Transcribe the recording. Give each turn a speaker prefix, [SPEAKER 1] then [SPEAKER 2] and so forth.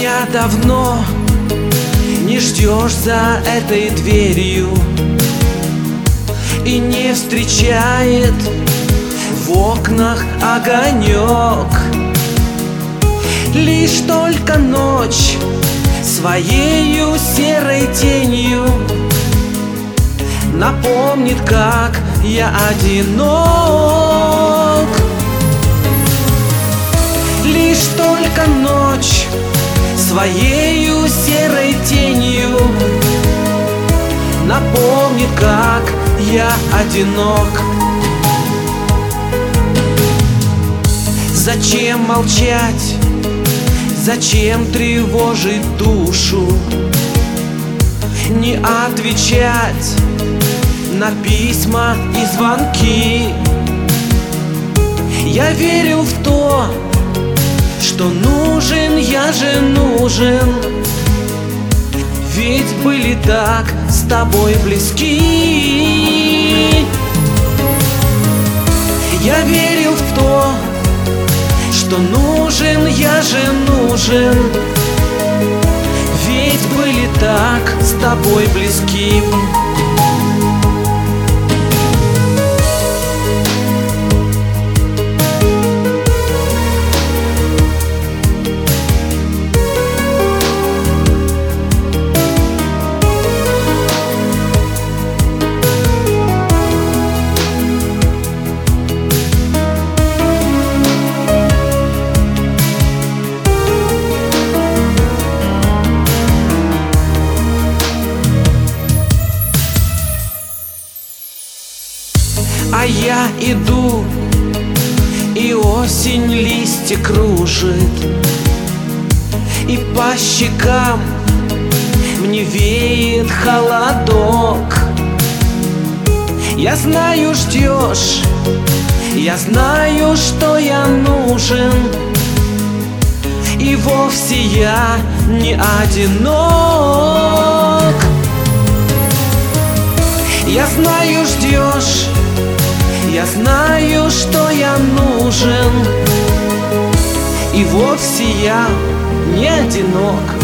[SPEAKER 1] Меня давно не ждешь за этой дверью, и не встречает в окнах огонек. Лишь только ночь своею серой тенью напомнит, как я одинок. Лишь только ночь своею серой тенью напомнит, как я одинок. Зачем молчать? Зачем тревожить душу? Не отвечать на письма и звонки. Я верил в то, что нужен, я же нужен, ведь были так с тобой близки. Я верил в то, что нужен, я же нужен, ведь были так с тобой близки. А я иду, и осень листья кружит, и по щекам мне веет холодок. Я знаю, ждешь, я знаю, что я нужен, и вовсе я не одинок. Я знаю, ждешь, я знаю, что я нужен, и вовсе я не одинок.